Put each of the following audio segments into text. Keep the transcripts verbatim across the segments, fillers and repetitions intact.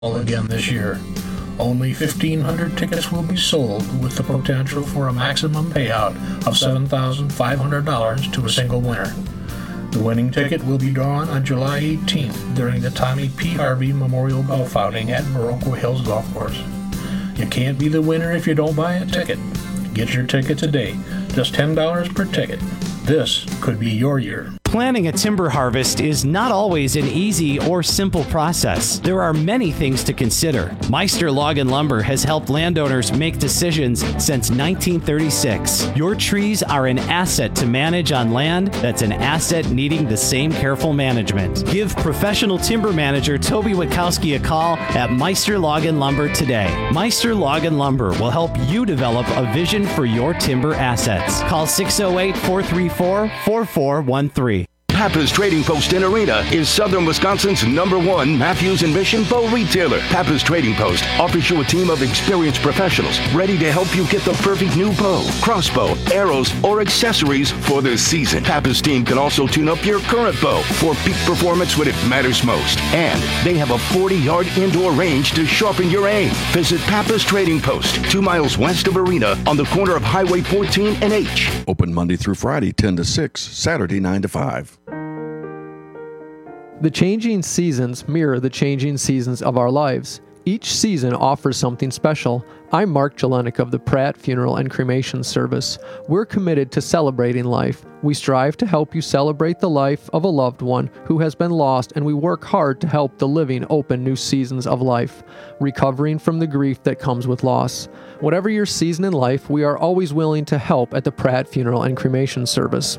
again this year. Only fifteen hundred tickets will be sold, with the potential for a maximum payout of seven thousand five hundred dollars to a single winner. The winning ticket will be drawn on July eighteenth during the Tommy P. Harvey Memorial Golf Outing at Baroque Hills Golf Course. You can't be the winner if you don't buy a ticket. Get your ticket today, just ten dollars per ticket. This could be your year. Planning a timber harvest is not always an easy or simple process. There are many things to consider. Meister Log and Lumber has helped landowners make decisions since nineteen thirty-six. Your trees are an asset to manage on land that's an asset needing the same careful management. Give professional timber manager Toby Witkowski a call at Meister Log and Lumber today. Meister Log and Lumber will help you develop a vision for your timber assets. Call six oh eight, four three four, four four one three. Pappas Trading Post in Arena is Southern Wisconsin's number one Matthews and Mission bow retailer. Pappas Trading Post offers you a team of experienced professionals ready to help you get the perfect new bow, crossbow, arrows, or accessories for this season. Pappas team can also tune up your current bow for peak performance when it matters most. And they have a forty-yard indoor range to sharpen your aim. Visit Pappas Trading Post, two miles west of Arena on the corner of Highway fourteen and H. Open Monday through Friday, ten to six, Saturday, nine to five. The changing seasons mirror the changing seasons of our lives. Each season offers something special. I'm Mark Jelenik of the Pratt Funeral and Cremation Service. We're committed to celebrating life. We strive to help you celebrate the life of a loved one who has been lost, and we work hard to help the living open new seasons of life, recovering from the grief that comes with loss. Whatever your season in life, we are always willing to help at the Pratt Funeral and Cremation Service.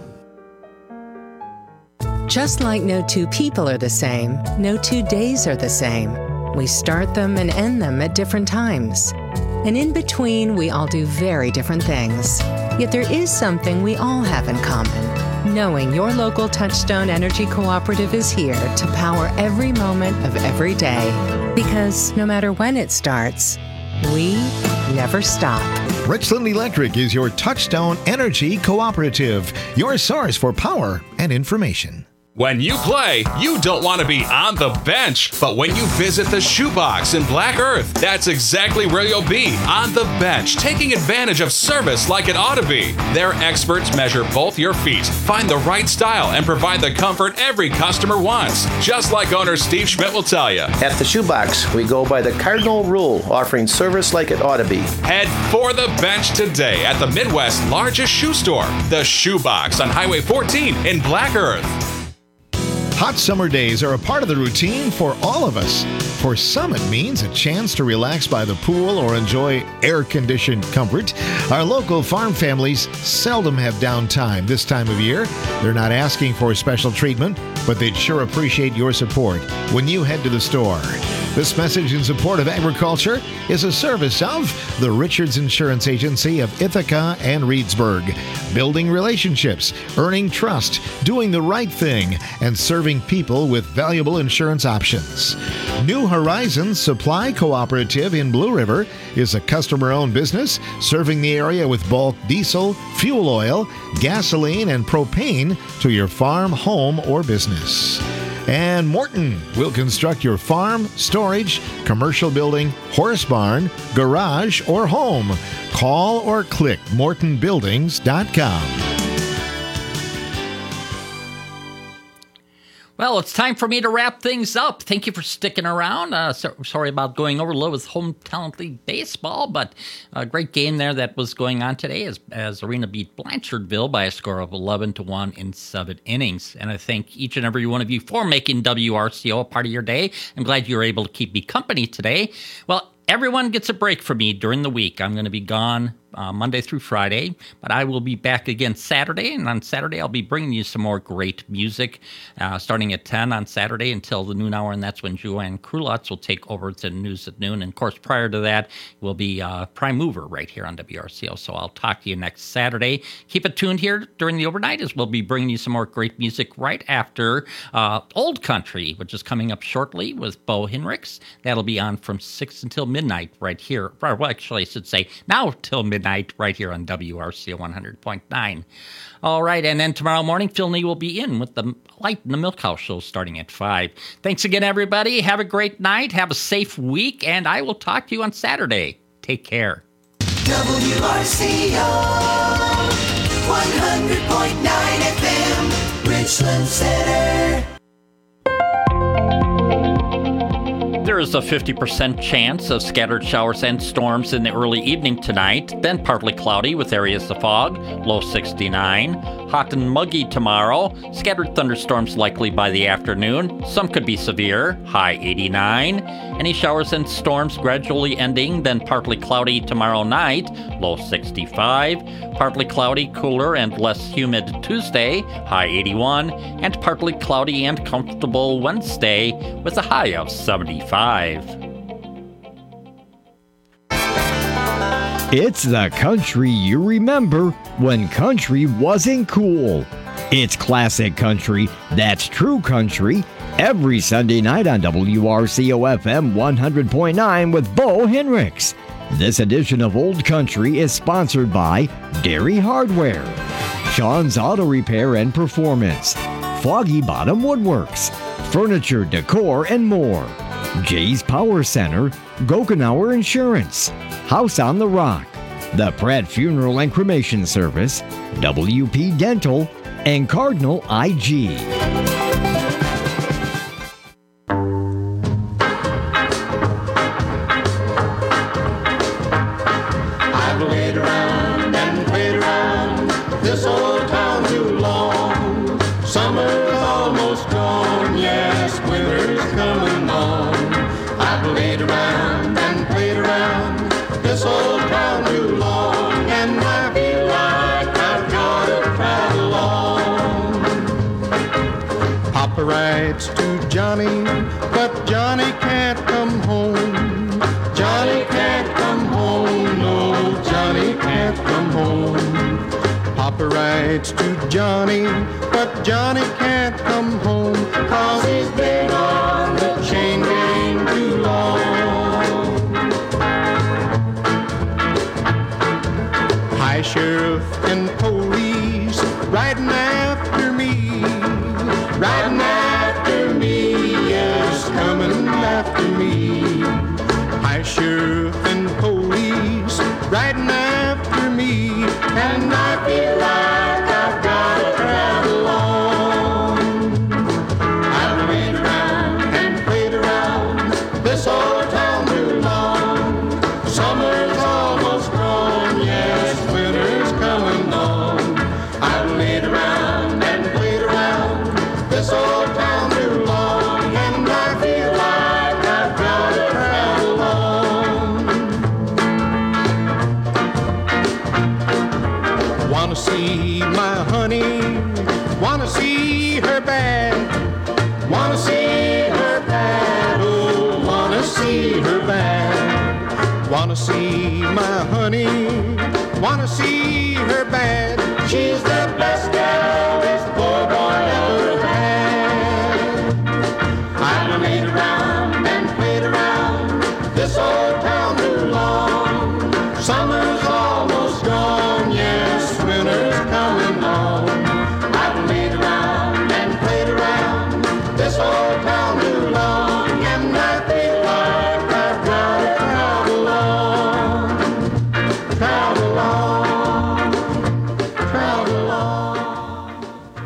Just like no two people are the same, no two days are the same. We start them and end them at different times. And in between, we all do very different things. Yet there is something we all have in common. Knowing your local Touchstone Energy Cooperative is here to power every moment of every day. Because no matter when it starts, we never stop. Richland Electric is your Touchstone Energy Cooperative, your source for power and information. When you play, you don't want to be on the bench, but when you visit the Shoebox in Black Earth, that's exactly where you'll be, on the bench, taking advantage of service like it ought to be. Their experts measure both your feet, find the right style, and provide the comfort every customer wants, just like owner Steve Schmidt will tell you. At the Shoebox, we go by the cardinal rule, offering service like it ought to be. Head for the bench today at the Midwest's largest shoe store, the Shoebox on Highway fourteen in Black Earth. Hot summer days are a part of the routine for all of us. For some, it means a chance to relax by the pool or enjoy air-conditioned comfort. Our local farm families seldom have downtime this time of year. They're not asking for special treatment, but they'd sure appreciate your support when you head to the store. This message in support of agriculture is a service of the Richards Insurance Agency of Ithaca and Reedsburg. Building relationships, earning trust, doing the right thing, and serving people with valuable insurance options. New Horizons Supply Cooperative in Blue River is a customer-owned business serving the area with bulk diesel, fuel oil, gasoline, and propane to your farm, home, or business. And Morton will construct your farm, storage, commercial building, horse barn, garage, or home. Call or click morton buildings dot com. Well, it's time for me to wrap things up. Thank you for sticking around. Uh, so, sorry about going over Lowell's Hometown League Baseball, but a great game there that was going on today as, as Arena beat Blanchardville by a score of eleven to one in seven innings. And I thank each and every one of you for making W R C O a part of your day. I'm glad you were able to keep me company today. Well, everyone gets a break from me during the week. I'm going to be gone Uh, Monday through Friday, but I will be back again Saturday, and on Saturday I'll be bringing you some more great music, uh, starting at ten on Saturday until the noon hour, and that's when Joanne Krulotz will take over to News at Noon, and of course prior to that will be uh, Prime Mover right here on W R C O, so I'll talk to you next Saturday. Keep it tuned here during the overnight as we'll be bringing you some more great music right after uh, Old Country, which is coming up shortly with Bo Hinrichs. That'll be on from six until midnight right here. Or, well, actually, I should say now till midnight right here on W R C O one hundred point nine. All right, and then tomorrow morning, Phil Nee will be in with the Light in the Milk House show starting at five. Thanks again, everybody. Have a great night. Have a safe week, and I will talk to you on Saturday. Take care. W R C O one hundred point nine F M, Richland Center. There is a fifty percent chance of scattered showers and storms in the early evening tonight, then partly cloudy with areas of fog, low sixty-nine. Hot and muggy tomorrow, scattered thunderstorms likely by the afternoon. Some could be severe, high eighty-nine. Any showers and storms gradually ending, then partly cloudy tomorrow night, low sixty-five. Partly cloudy, cooler, and less humid Tuesday, high eighty-one. And partly cloudy and comfortable Wednesday with a high of seventy-five. It's the country you remember when country wasn't cool. It's classic country that's true country every Sunday night on W R C O F M one hundred point nine with Bo Henricks. This edition of Old Country is sponsored by Dairy Hardware, Sean's Auto Repair and Performance, Foggy Bottom Woodworks, Furniture, Decor, and more. Jay's Power Center, Gokenauer Insurance, House on the Rock, the Pratt Funeral and Cremation Service, W P Dental, and Cardinal I G. I've laid around and played around this old town too long. Summer's almost gone, yes, winter's coming on. I've laid around and played around this old town too long, and I feel like I've got to travel on. Papa writes to Johnny, but Johnny can't come home. Johnny can't come home, no, Johnny can't come home. Papa writes to Johnny, but Johnny can't come home, 'cause he's been on the chain gang too long. High sheriff and police riding after me, riding after me, yes, coming after me. High sheriff and police riding after me, and I feel like I've got to travel on. I've played around and played around this old town too long. Summer's almost gone, yes, winter's coming on. I've played around and played around this old town too long, and I feel like I've got to travel on. Wanna see my honey, wanna see her bad, wanna see her bad, oh, wanna see her bad. Wanna see my honey, wanna see her bad. She's the best gal this poor boy ever had. I've played around and played around this old town too long. Summer's almost gone, yes, winter's coming on. I've played around and played around this old town too long, and I feel like I've got to travel on, travel on, travel on.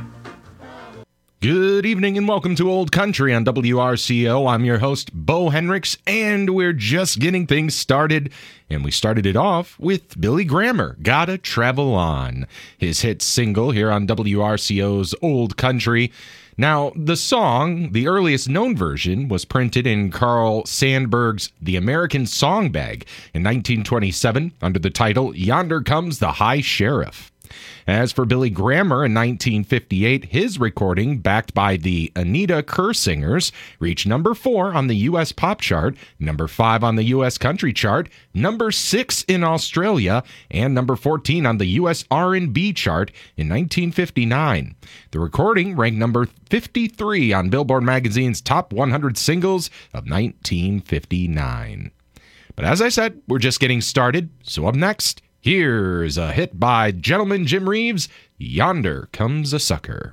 Good evening and welcome to Old Country on W R C O. I'm your host, Bo Henricks, and we're just getting things started. And we started it off with Billy Grammer, Gotta Travel On, his hit single here on W R C O's Old Country. Now, the song, the earliest known version, was printed in Carl Sandburg's The American Songbag in nineteen twenty-seven under the title Yonder Comes the High Sheriff. As for Billy Grammer in nineteen fifty-eight, his recording, backed by the Anita Kerr Singers, reached number four on the U S pop chart, number five on the U S country chart, number six in Australia, and number fourteen on the U S R and B chart in nineteen fifty-nine. The recording ranked number fifty-three on Billboard magazine's top one hundred singles of nineteen fifty-nine. But as I said, we're just getting started. So up next, here's a hit by Gentleman Jim Reeves, Yonder Comes a Sucker.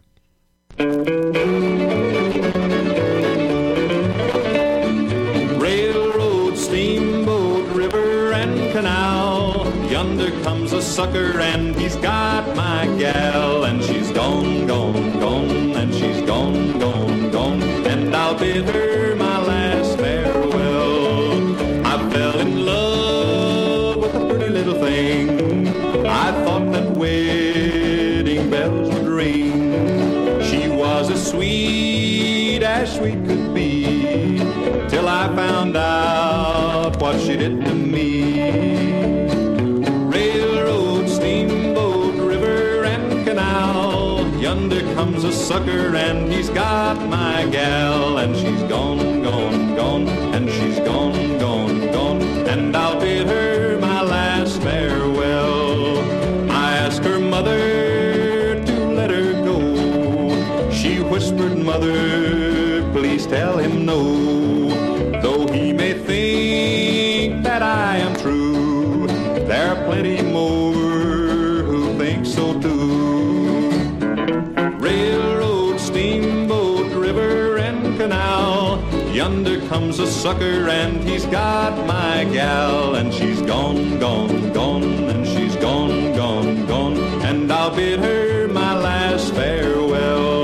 Railroad, steamboat, river, and canal. Yonder comes a sucker, and he's got my gal. And she's gone, gone, gone, and she's gone, gone, gone. And I'll bid her my last farewell. I fell in love with a pretty little thing. I thought that wedding bells would ring. She was as sweet as sweet could be, till I found out what she did to me. Railroad, steamboat, river, and canal. Yonder comes a sucker, and he's got my gal. And she's gone, gone, gone, and she's gone, gone, gone. And I'll bid her my last farewell. I asked her mother to let her go. She whispered, Mother, please tell him no. Though he may think that I am true, there are plenty more who think so too. Railroad, steamboat, river, and canal. Yonder comes a sucker, and he's got my gal. And she's gone, gone, gone, and she's gone, gone, gone. And I'll bid her my last farewell.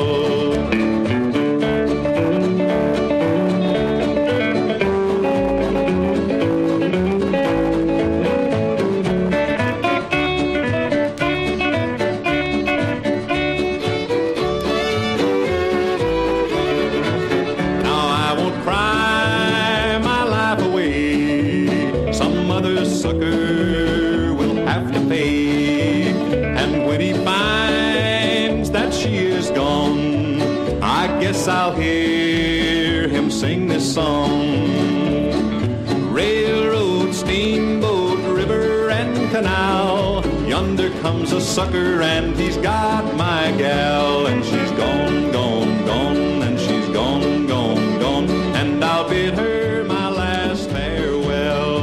Sucker will have to pay, and when he finds that she is gone, I guess I'll hear him sing this song. Railroad, steamboat, river, and canal. Yonder comes a sucker, and he's got my gal. And she's gone, gone, gone, and she's gone, gone, gone. And I'll bid her my last farewell.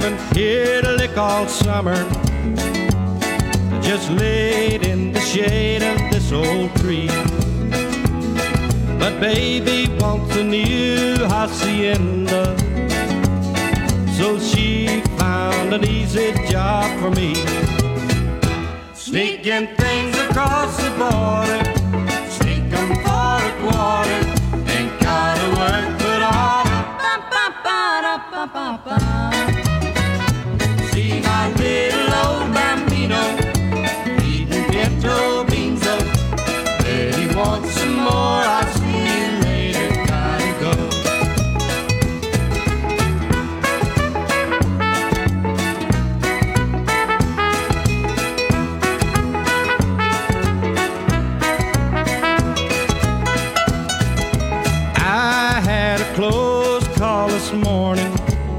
haven't hit a lick all summer. I just laid in the shade of this old tree. But baby wants a new hacienda, so she found an easy job for me. Sneaking things across the border, sneak 'em for a quarter. Ain't gotta work but hard. See my little old bambino eating pinto beans up. Bet he wants some more. I'll see you later. Gotta go. I had a close call this morning.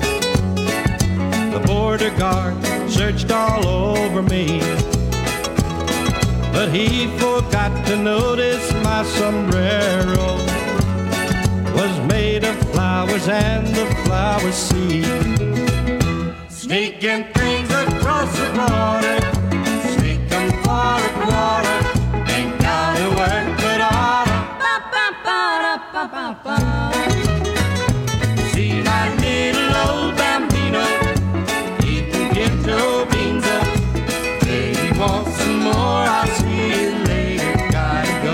The border guard searched all over me, but he forgot to notice my sombrero was made of flowers and the flower seed. Sneaking things across the border, sneak 'em for a quarter. Ain't gotta work but hard. See my little old bambino eating pinto beans up. Baby wants some more. I'll see you later. Gotta go.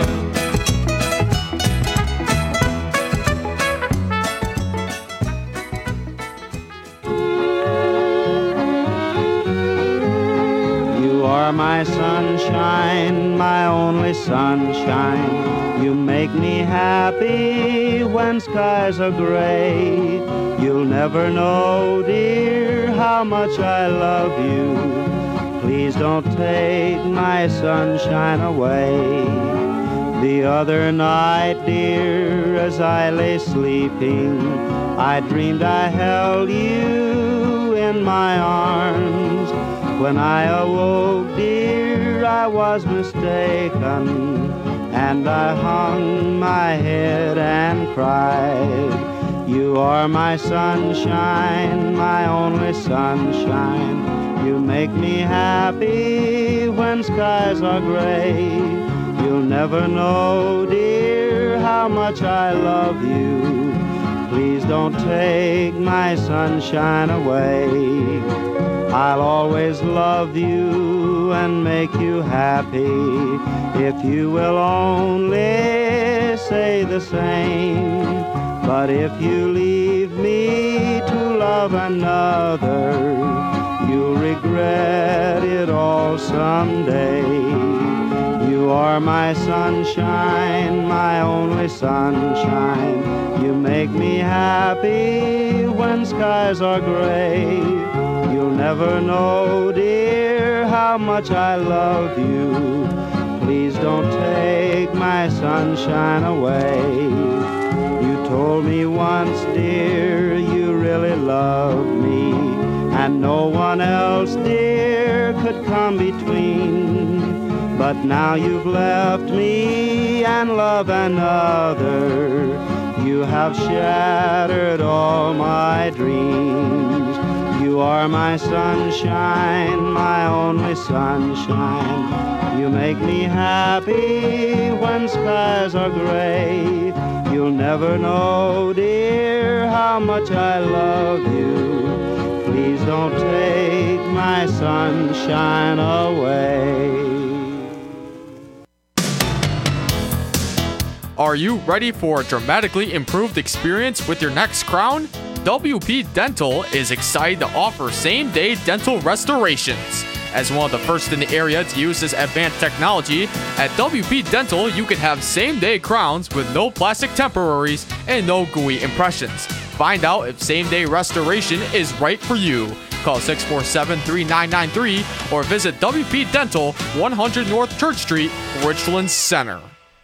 You are my sunshine, my only sunshine. You make me happy when skies are gray. You'll never know, dear, how much I love you. Please don't take my sunshine away. The other night, dear, as I lay sleeping, I dreamed I held you in my arms. When I awoke, dear, I was mistaken, and I hung my head and cried. You are my sunshine, my only sunshine. You make me happy when skies are gray. You'll never know, dear, how much I love you. Please don't take my sunshine away. I'll always love you and make you happy if you will only say the same. But if you leave me to love another, you'll regret it all someday. You are my sunshine, my only sunshine. You make me happy when skies are gray. You'll never know, dear, how much I love you. Please don't take my sunshine away. You told me once, dear, you really loved me, and no one else, dear, could come between. But now you've left me and love another. You have shattered all my dreams. You are my sunshine, my only sunshine. You make me happy when skies are gray. You'll never know, dear, how much I love you. Please don't take my sunshine away. Are you ready for a dramatically improved experience with your next crown? W P Dental is excited to offer same-day dental restorations. As one of the first in the area to use this advanced technology, at W P Dental you can have same-day crowns with no plastic temporaries and no gooey impressions. Find out if same-day restoration is right for you. Call six four seven, three nine nine three or visit W P Dental, one hundred North Church Street, Richland Center.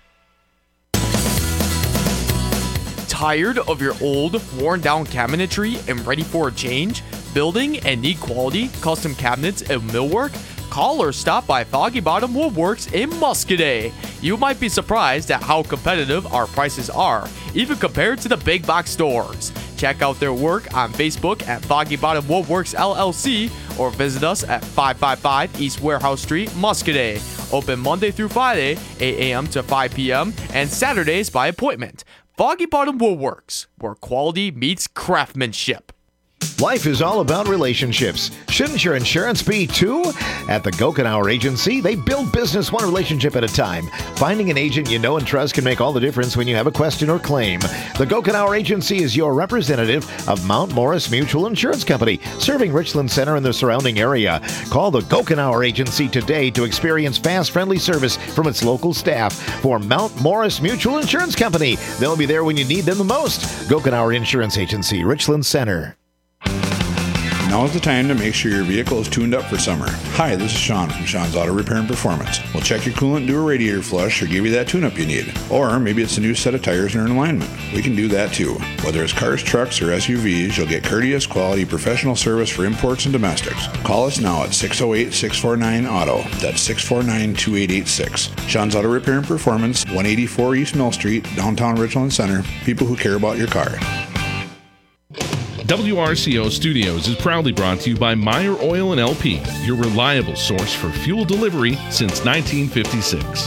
Tired of your old, worn-down cabinetry and ready for a change? Building and need quality, custom cabinets and millwork? Call or stop by Foggy Bottom Woodworks in Muscadet. You might be surprised at how competitive our prices are, even compared to the big box stores. Check out their work on Facebook at Foggy Bottom Woodworks L L C or visit us at five five five East Warehouse Street, Muscadet. Open Monday through Friday, eight a.m. to five p.m. and Saturdays by appointment. Foggy Bottom Woodworks, where quality meets craftsmanship. Life is all about relationships. Shouldn't your insurance be too? At the Gokenauer Agency, they build business one relationship at a time. Finding an agent you know and trust can make all the difference when you have a question or claim. The Gokenauer Agency is your representative of Mount Morris Mutual Insurance Company, serving Richland Center and the surrounding area. Call the Gokenauer Agency today to experience fast, friendly service from its local staff. For Mount Morris Mutual Insurance Company, they'll be there when you need them the most. Gokenauer Insurance Agency, Richland Center. Now is the time to make sure your vehicle is tuned up for summer. Hi, this is Sean from Sean's Auto Repair and Performance. We'll check your coolant, do a radiator flush, or give you that tune-up you need. Or maybe it's a new set of tires and an alignment. We can do that too. Whether it's cars, trucks, or S U Vs, you'll get courteous, quality, professional service for imports and domestics. Call us now at six oh eight, six four nine, auto. That's six four nine, two eight eight six. Sean's Auto Repair and Performance, one eighty-four East Mill Street, downtown Richland Center. People who care about your car. W R C O Studios is proudly brought to you by Meyer Oil and L P, your reliable source for fuel delivery since nineteen fifty-six.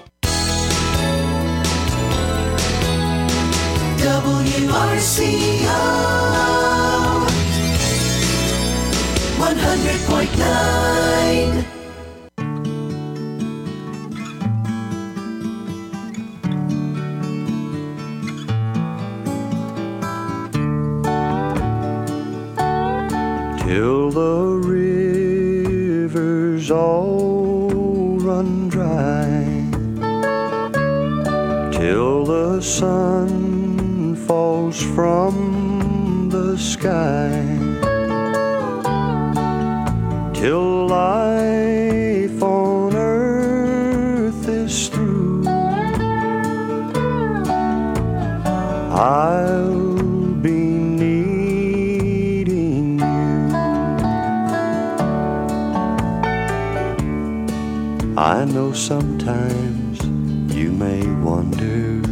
W R C O one hundred point nine. Till the rivers all run dry, till the sun falls from the sky, till life on earth is through, I'll I know sometimes you may wonder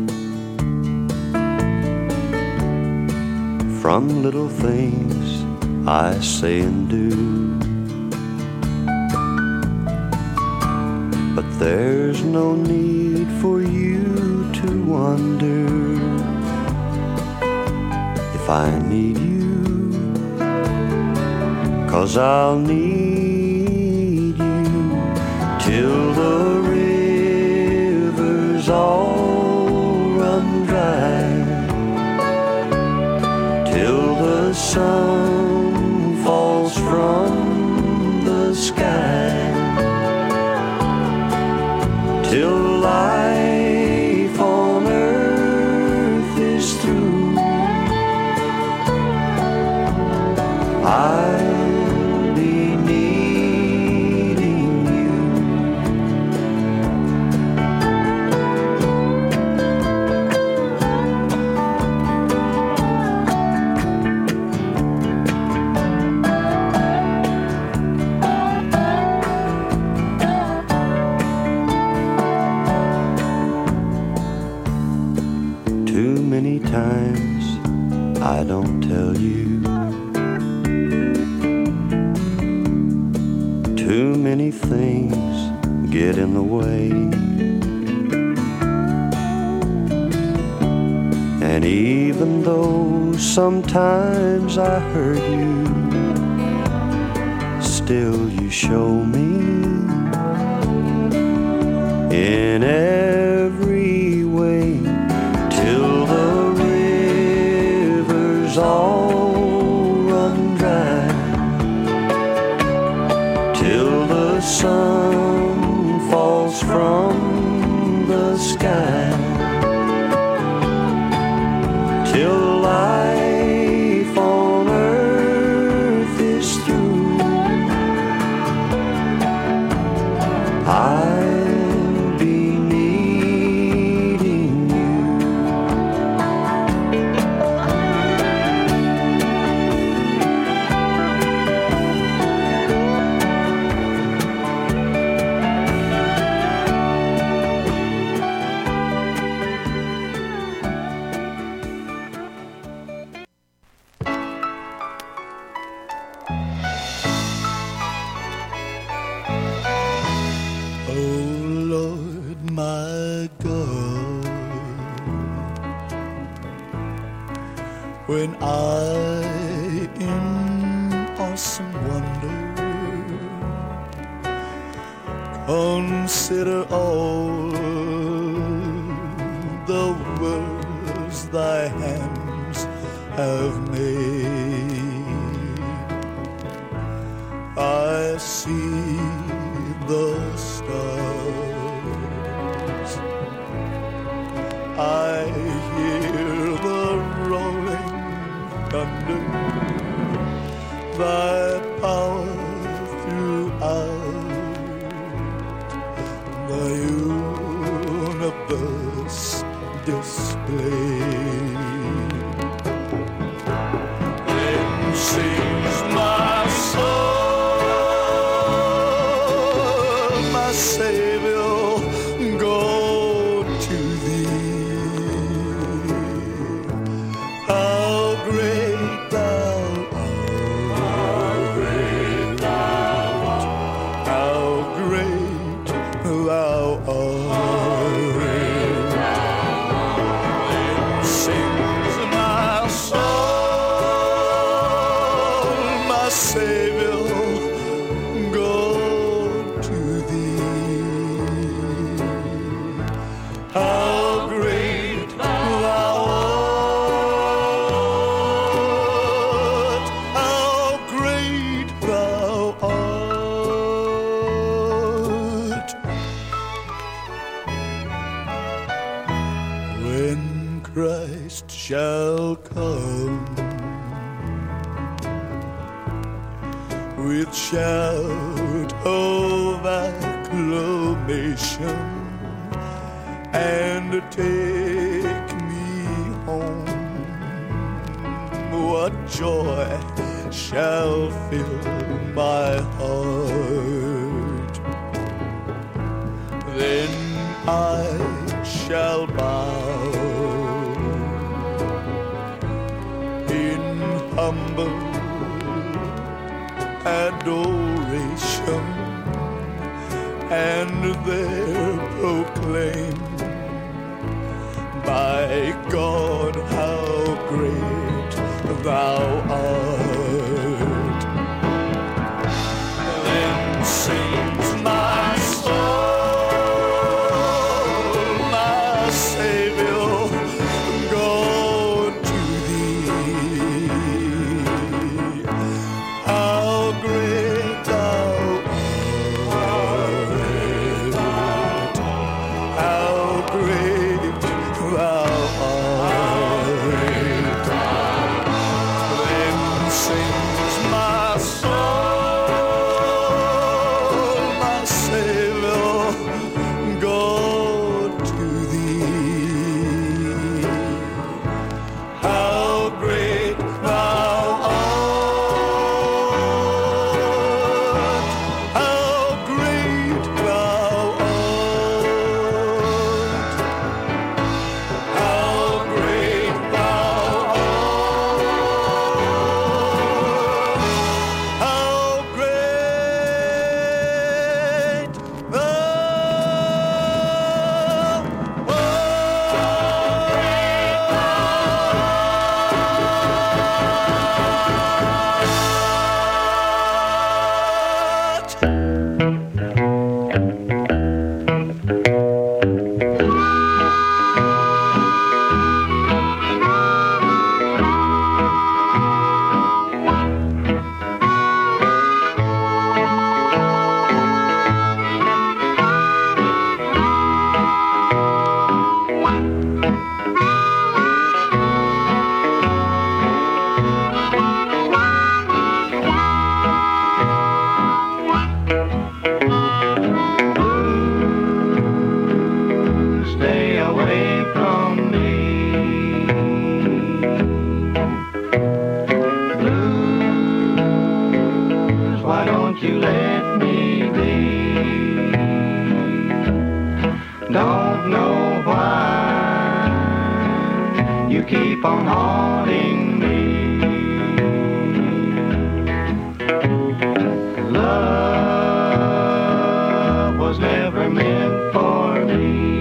from little things I say and do, but there's no need for you to wonder if I need you, 'cause I'll need till the rivers all run dry, till the sun falls from the sky, till life on earth is through, I'll be needing you. Too many times I don't tell you, too many things get in the way, and even though sometimes I hurt you, still you show me in every way, till the rivers all run dry, till the sun falls from the sky, till life on earth is through, I'll be needing my God, when I in awesome wonder consider all the worlds thy hands have made, I see the stars, I hear the rolling thunder, thy power throughout the universe displayed. Then sings my soul, my Savior, go to thee. How great thou art, how great thou art, how great thou art. Then sings my soul, my Savior, go to thee. How great thou art, how great thou art. When Christ shall come with shout of acclamation and take me home, what joy shall fill my heart. Then I shall bow in humble adoration and there proclaim, by God, how great thou art. Then sings my soul, my Savior, go to thee. How great thou art, how great thou art. Then sings my soul, my Savior, go to thee. How great thou art, how great thou art, how great thou art, how great thou Stay away from me. Blues, why don't you let me be? Don't know why you keep on haunting me. Love was never meant for me.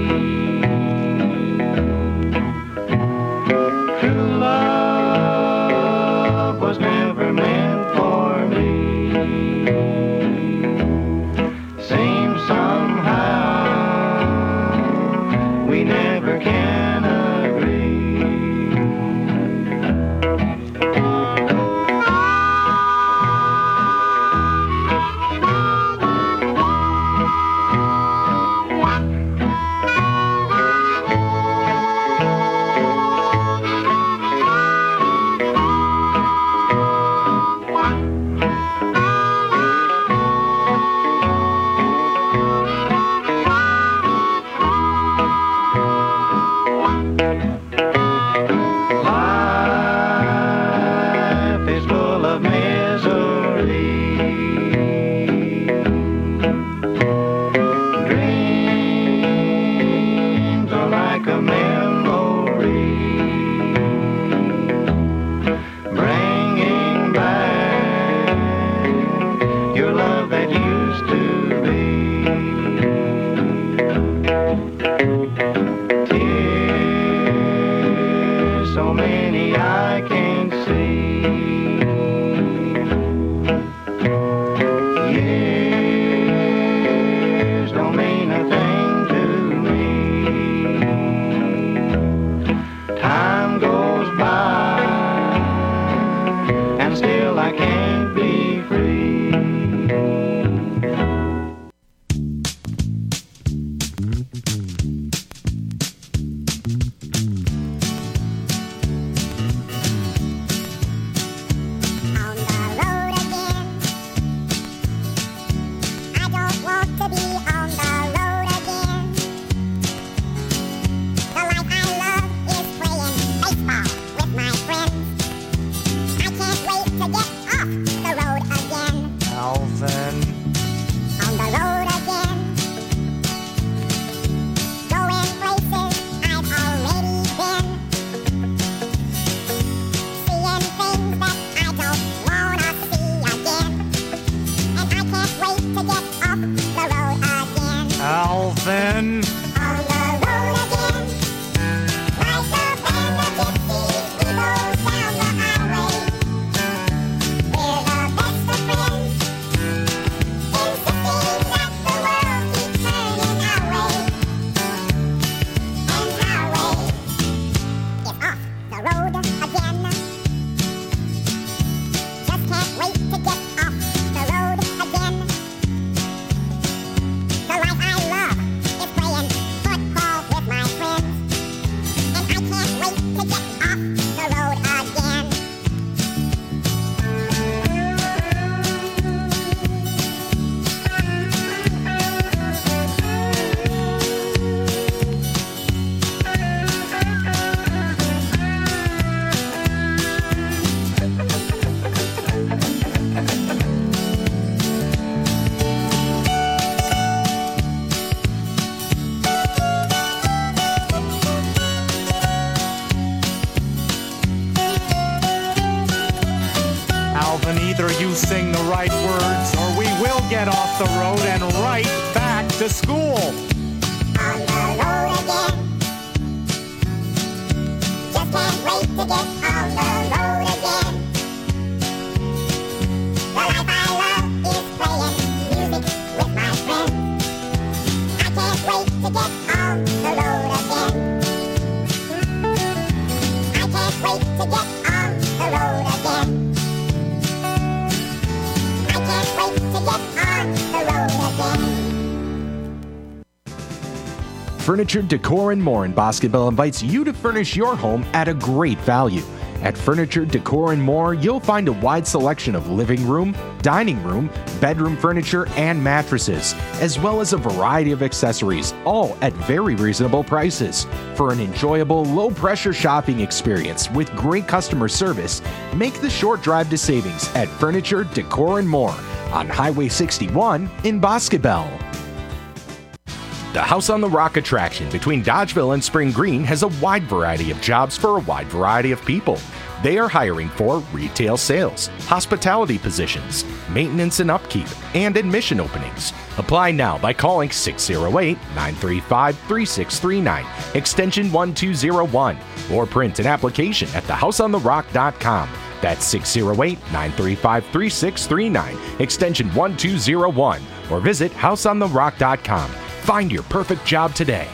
valve, and either you sing the right words or we will get off the road and right back to school. On the road again. Just can't wait to get on the road again. The life I love is playing music with my friends. I can't wait to get on the road again. I can't wait to get on the road again. I can't wait to get on the road again. Furniture, Decor, and More in Bosqueville invites you to furnish your home at a great value. At Furniture, Decor, and More, you'll find a wide selection of living room, dining room, bedroom furniture, and mattresses, as well as a variety of accessories, all at very reasonable prices. For an enjoyable, low-pressure shopping experience with great customer service, make the short drive to savings at Furniture, Decor, and More on Highway sixty-one in Bosqueville. The House on the Rock attraction between Dodgeville and Spring Green has a wide variety of jobs for a wide variety of people. They are hiring for retail sales, hospitality positions, maintenance and upkeep, and admission openings. Apply now by calling six oh eight, nine three five, three six three nine, extension one two zero one, or print an application at the house on the rock dot com. That's six oh eight, nine three five, three six three nine, extension one two zero one, or visit house on the rock dot com. Find your perfect job today.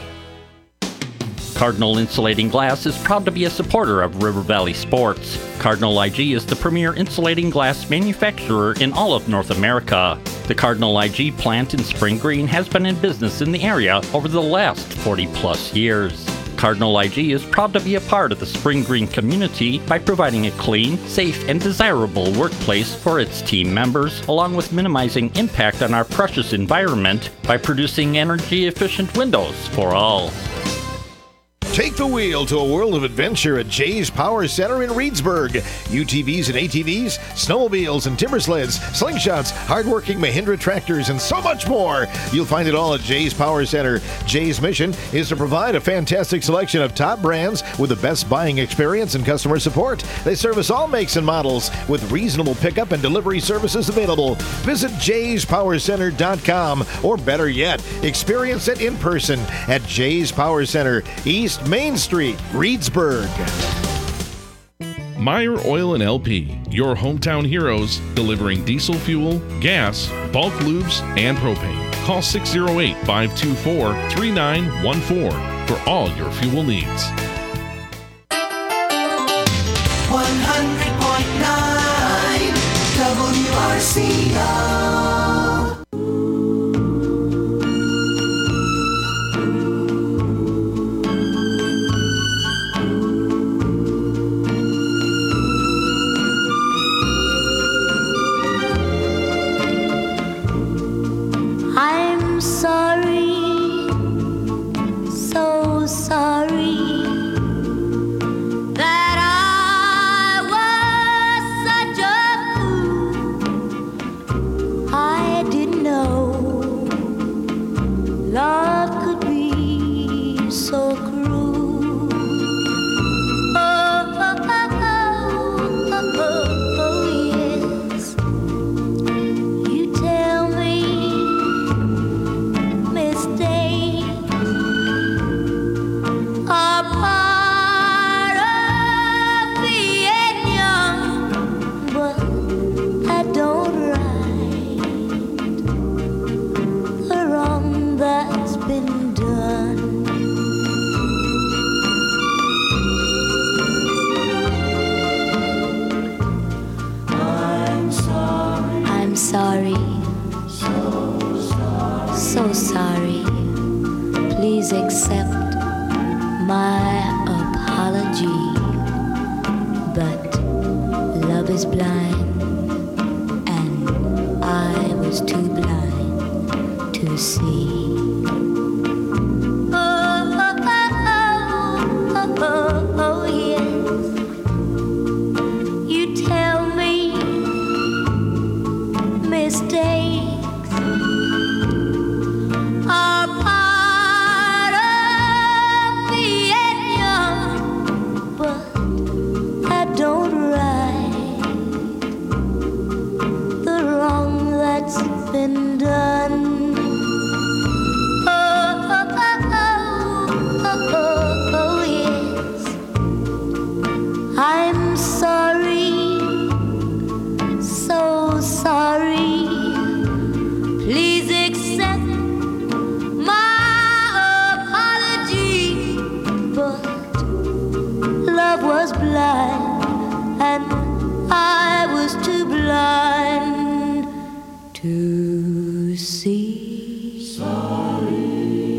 Cardinal Insulating Glass is proud to be a supporter of River Valley Sports. Cardinal I G is the premier insulating glass manufacturer in all of North America. The Cardinal I G plant in Spring Green has been in business in the area over the last forty plus years. Cardinal I G is proud to be a part of the Spring Green community by providing a clean, safe, and desirable workplace for its team members, along with minimizing impact on our precious environment by producing energy-efficient windows for all. Take the wheel to a world of adventure at Jay's Power Center in Reedsburg. U T Vs and A T Vs, snowmobiles and timber sleds, slingshots, hardworking Mahindra tractors, and so much more. You'll find it all at Jay's Power Center. Jay's mission is to provide a fantastic selection of top brands with the best buying experience and customer support. They service all makes and models with reasonable pickup and delivery services available. Visit jays power center dot com, or better yet, experience it in person at Jay's Power Center, East Main Street, Reedsburg. Meyer Oil and L P, your hometown heroes, delivering diesel fuel, gas, bulk lubes, and propane. Call six oh eight, five two four, three nine one four for all your fuel needs. one hundred point nine W R C O. I'm sorry, so sorry that I was such a fool. I didn't know love could be so cruel. Oh, oh, oh, oh, oh, oh, yes. You tell me mistakes are part of being young, but I don't right the wrong that's been done. I'm sorry. I'm sorry. So sorry. So sorry. Please accept my apology. But love is blind, and I was too blind to see. Oh, oh, oh, oh, oh, oh, yes. You tell me mistakes are part of being young, but I don't right to see. Sorry.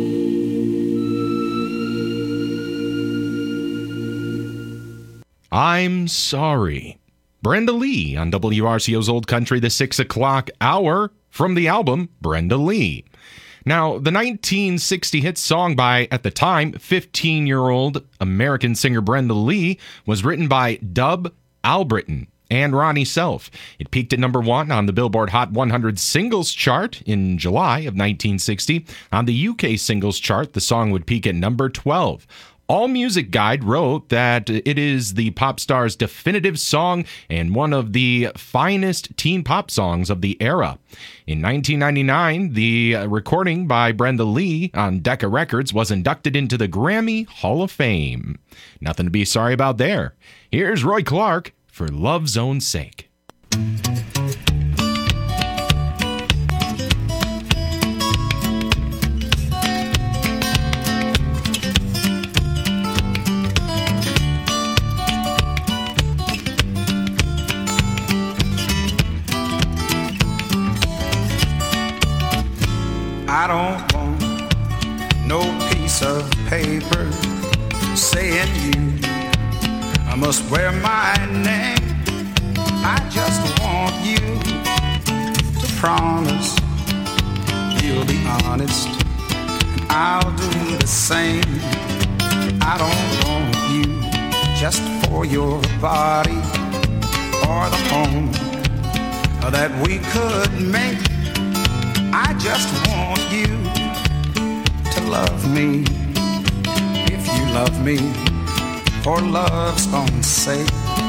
I'm Sorry. Brenda Lee on W R C O's Old Country, the six o'clock hour, from the album Brenda Lee. Now, the nineteen sixty hit song by, at the time, fifteen-year-old American singer Brenda Lee was written by Dub Albritton and Ronnie Self. It peaked at number one on the Billboard Hot one hundred Singles Chart in July of nineteen sixty. On the U K Singles Chart, the song would peak at number twelve. AllMusic Guide wrote that it is the pop star's definitive song and one of the finest teen pop songs of the era. In nineteen ninety-nine, the recording by Brenda Lee on Decca Records was inducted into the Grammy Hall of Fame. Nothing to be sorry about there. Here's Roy Clark for Love's Own Sake. I don't want no piece of paper saying you I must wear my name. I just want you to promise you'll be honest, and I'll do the same. I don't want you just for your body or the home that we could make. I just want you to love me, if you love me, for love's own sake.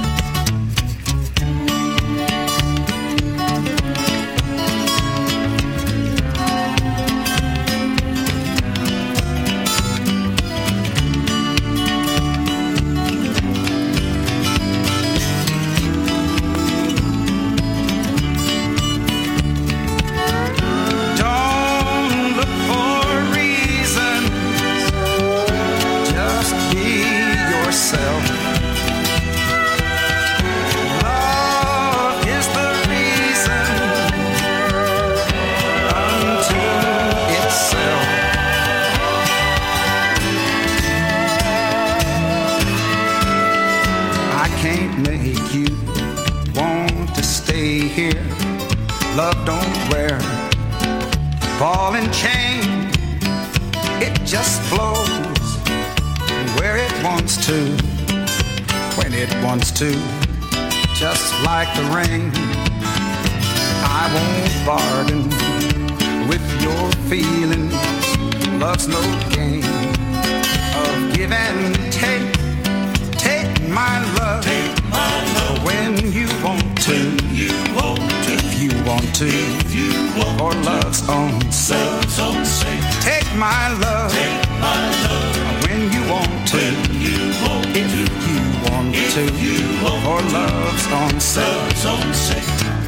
Love don't wear ball and chain. It just flows where it wants to, when it wants to, just like the rain. I won't bargain with your feelings. Love's no game of give and take. Take my love, take my love when you want to. You want to. If you want to. If you want for love's own sake. Love's own sake. Take my love, take my love when you want to. When you want if to. You want if to. You want for to. Love's own sake. Love's own sake.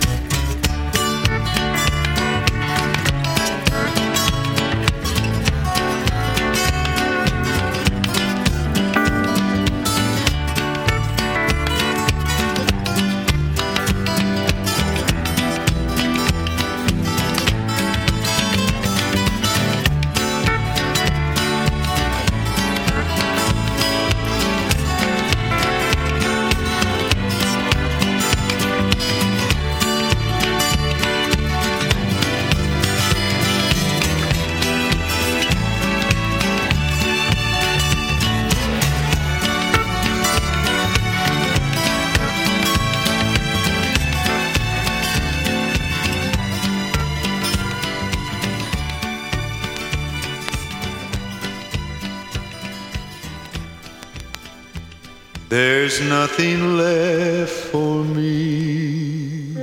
There's nothing left for me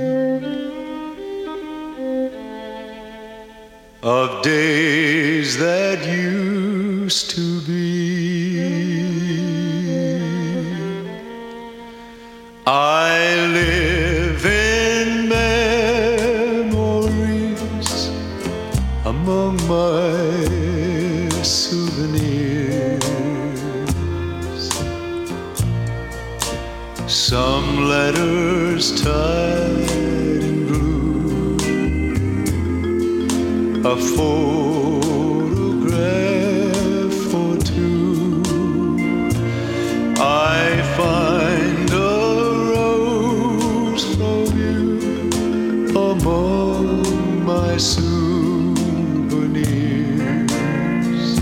of days that used to be. I live in memories among my souvenirs. Some letters tied in blue, a photograph or two. I find a rose from you among my souvenirs.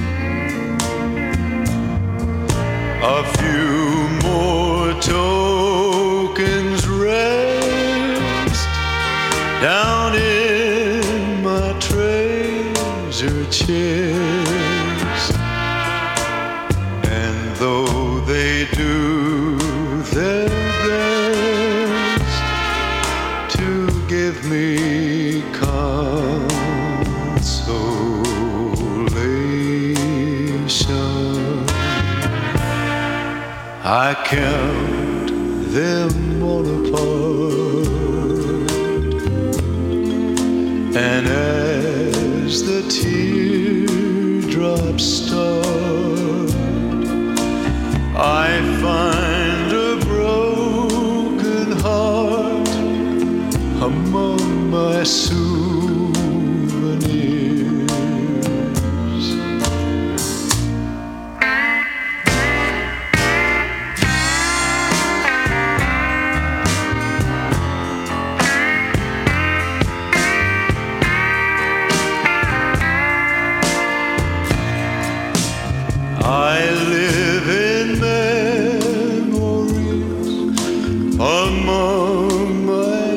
A few more tokens rest down in my treasure chest, and though they do their best to give me consolation, I count them all apart, and as the teardrops start, I find a broken heart among my souvenirs. I live in memories among my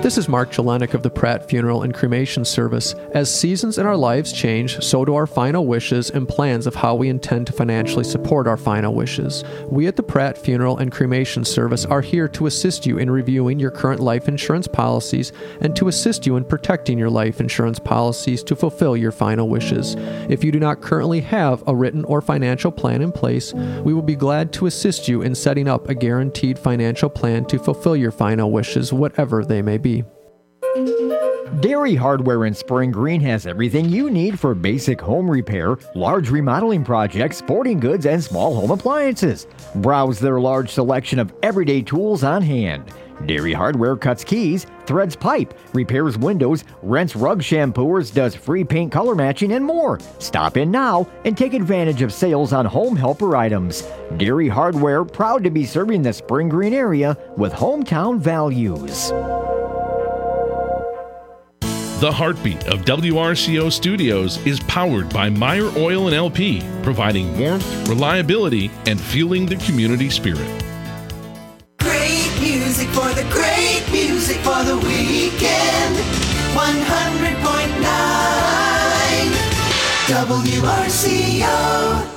This is Mark Jelenik of the Pratt Funeral and Cremation Service. As seasons in our lives change, so do our final wishes and plans of how we intend to financially support our final wishes. We at the Pratt Funeral and Cremation Service are here to assist you in reviewing your current life insurance policies and to assist you in protecting your life insurance policies to fulfill your final wishes. If you do not currently have a written or financial plan in place, we will be glad to assist you in setting up a guaranteed financial plan to fulfill your final wishes, whatever they may be. Dairy Hardware in Spring Green has everything you need for basic home repair, large remodeling projects, sporting goods, and small home appliances. Browse their large selection of everyday tools on hand. Dairy Hardware cuts keys, threads pipe, repairs windows, rents rug shampooers, does free paint color matching, and more. Stop in now and take advantage of sales on home helper items. Dairy Hardware, proud to be serving the Spring Green area with hometown values. The heartbeat of W R C O Studios is powered by Meyer Oil and L P, providing warmth, reliability, and fueling the community spirit. Great music for the great music for the weekend. one hundred point nine W R C O.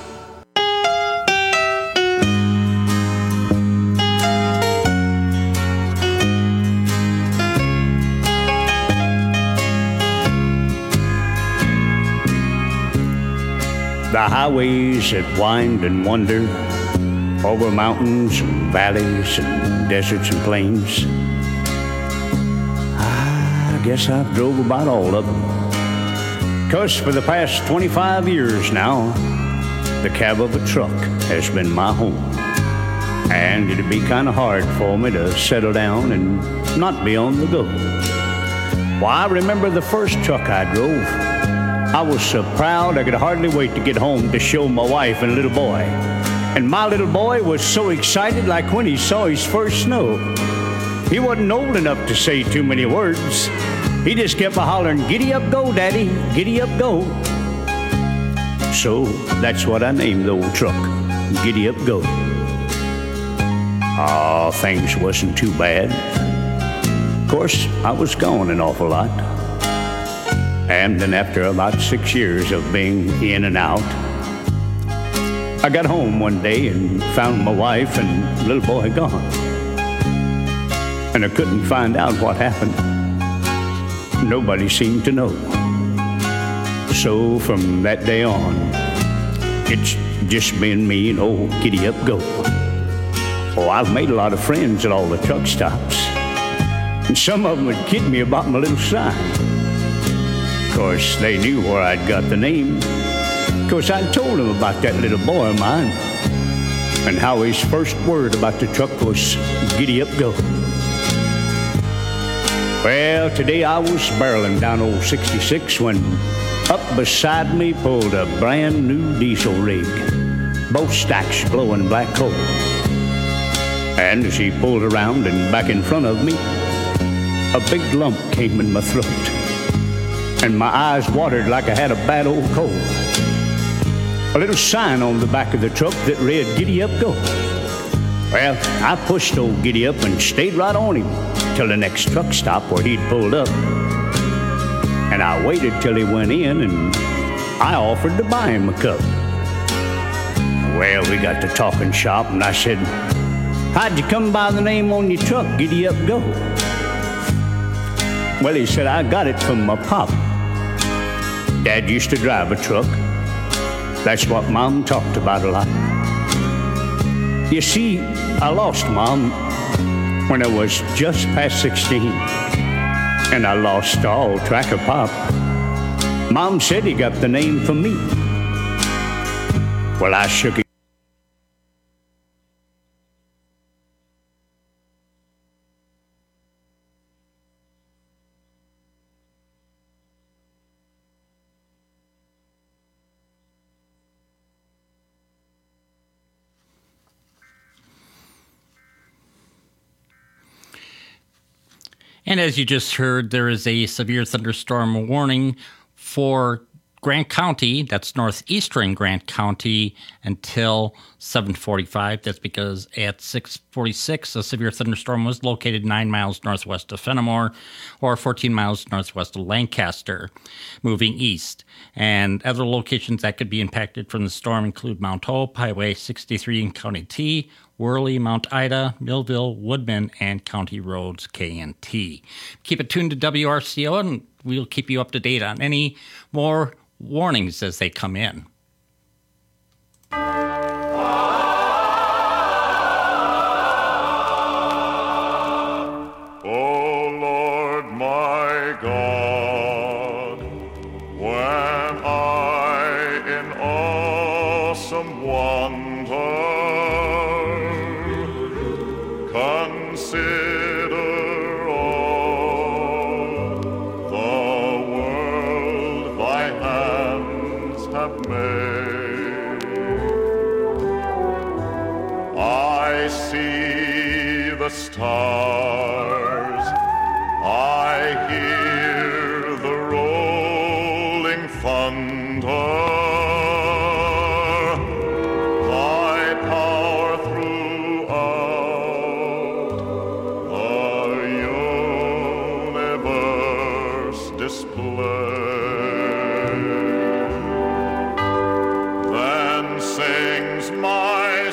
The highways that wind and wander over mountains and valleys and deserts and plains. I guess I've drove about all of them. 'Cause for the past twenty-five years now, the cab of a truck has been my home. And it'd be kind of hard for me to settle down and not be on the go. Why, I remember the first truck I drove. I was so proud I could hardly wait to get home to show my wife and little boy. And my little boy was so excited like when he saw his first snow. He wasn't old enough to say too many words. He just kept a-hollering, "Giddy up, go, Daddy, giddy up, go." So that's what I named the old truck, Giddy Up Go. Oh, things wasn't too bad. Of course, I was gone an awful lot. And then after about six years of being in and out, I got home one day and found my wife and little boy gone. And I couldn't find out what happened. Nobody seemed to know. So from that day on, it's just been me and old Giddy Up Go. Oh, I've made a lot of friends at all the truck stops. And some of them would kid me about my little sign. Of course, they knew where I'd got the name. Of course, I told them about that little boy of mine and how his first word about the truck was Giddy Up Go. Well, today I was barreling down old sixty-six when up beside me pulled a brand new diesel rig, both stacks glowing black coal. And as he pulled around and back in front of me, a big lump came in my throat. And my eyes watered like I had a bad old cold. A little sign on the back of the truck that read, Giddy Up Go. Well, I pushed old Giddy Up and stayed right on him till the next truck stop where he'd pulled up. And I waited till he went in and I offered to buy him a cup. Well, we got to talking shop and I said, "How'd you come by the name on your truck, Giddy Up Go?" Well, he said, "I got it from my pop. Dad used to drive a truck. That's what Mom talked about a lot." You see, I lost Mom when I was just past sixteen, and I lost all track of Pop. Mom said he got the name from me. Well, I shook it. And as you just heard, there is a severe thunderstorm warning for Grant County, that's northeastern Grant County, until seven forty-five. That's because at six forty-six, a severe thunderstorm was located nine miles northwest of Fenimore or fourteen miles northwest of Lancaster, moving east. And other locations that could be impacted from the storm include Mount Hope, Highway sixty-three in County T, Worley, Mount Ida, Millville, Woodman, and County Roads K and T. Keep it tuned to W R C O, and we'll keep you up to date on any more warnings as they come in. O Lord my God, when I in awesome wonder consider all the world thy hands have made, I see the stars, I hear the rolling thunder, thy power throughout the universe display. Then sings my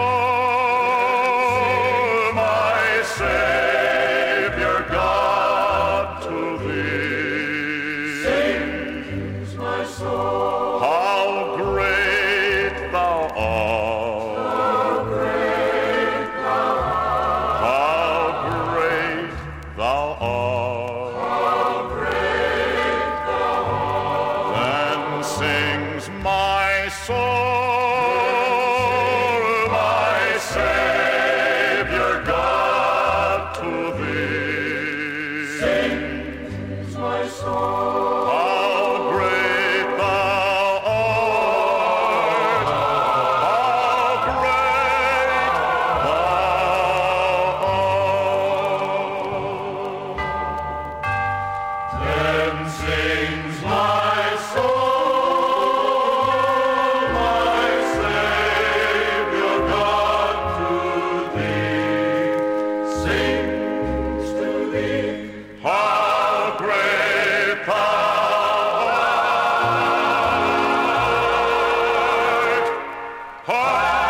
soul, my Savior God, to thee. Sings my soul, how great thou art, how great thou art, how great thou art, how great thou art. Then sings my soul, my Savior God, to thee. Sings my soul, how great thou art, how great thou art. Then sings my soul, my Savior God, to thee. Sings to thee, how great thou art, how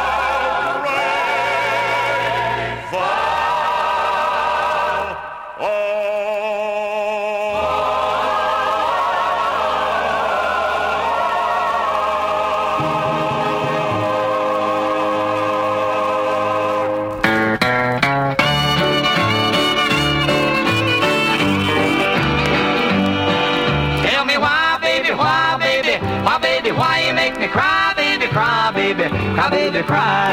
great thou Tell me why, baby, why, baby, why, baby, why you make me cry, baby, cry, baby, cry, baby, cry.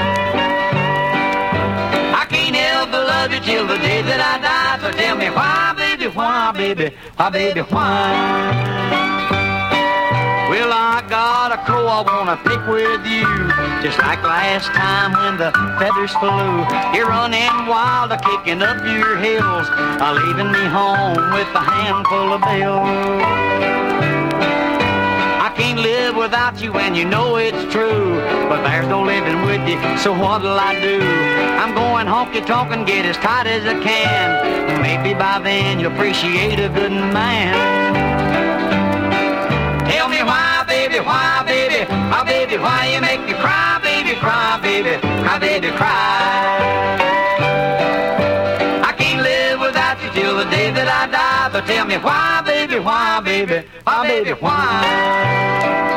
I can't help but love you till the day that I die. So tell me why, baby, why, baby, why, baby, why? Well, I got a crow I wanna pick with you, just like last time when the feathers flew. You're running wild, a kicking up your heels, a leaving me home with a handful of bills. I can't live without you and you know it's true, but there's no living with you, so what'll I do? I'm going honky-tonk and get as tight as I can. Maybe by then you'll appreciate a good man. Tell me why, baby, why, baby, why, baby, why you make me cry, baby, cry, baby, cry, baby, cry. I can't live without you till the day that I die, but tell me why, baby, why, baby, why, baby, why?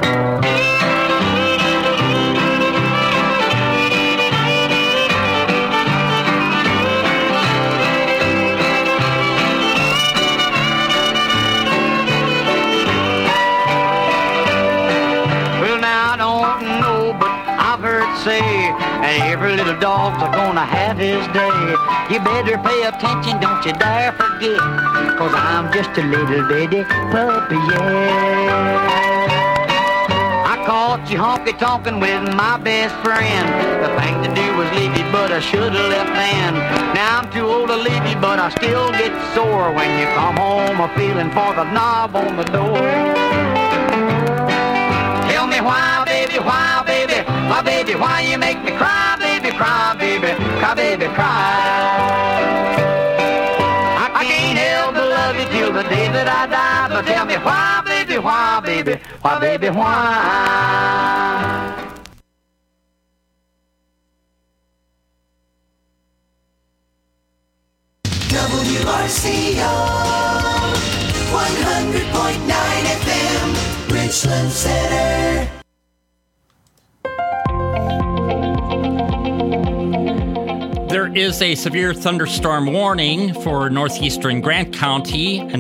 Say, every little dog's gonna have his day. You better pay attention, don't you dare forget, cause I'm just a little bitty puppy, yeah. I caught you honky-tonkin' with my best friend. The thing to do was leave you, but I should've left then. Now I'm too old to leave you, but I still get sore when you come home a feeling for the knob on the door. why, baby, why, baby, why, baby, why you make me cry, baby, cry, baby, cry, baby, cry. I can't help but love you till the day that I die, but tell me why, baby, why, baby, why, baby, why? W R C O one hundred point nine F M, Richland Center. There is a severe thunderstorm warning for northeastern Grant County and